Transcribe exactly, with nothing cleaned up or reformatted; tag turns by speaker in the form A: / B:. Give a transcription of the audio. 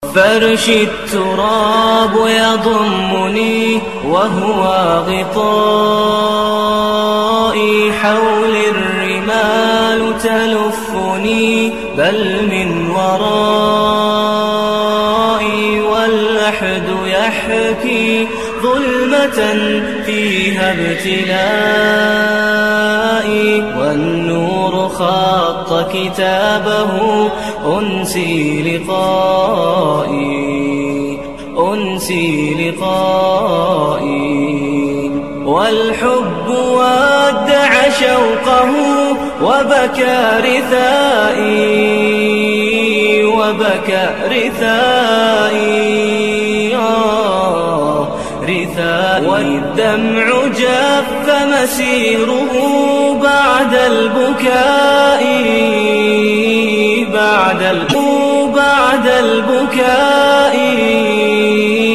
A: فرش التراب يضمني وهو غطائي، حول الرمال تلفني بل من ورائي، واللحد يحكي ظلمة فيها ابتلائي، والنور خط كتابه أنسي لقائي أنسي لقائي، والحب ودع شوقه وبكى رثائي وبكى رثائي آه رثائي، والدمع جف مسيره بعد البكاء بعد البكاء بعد البكاء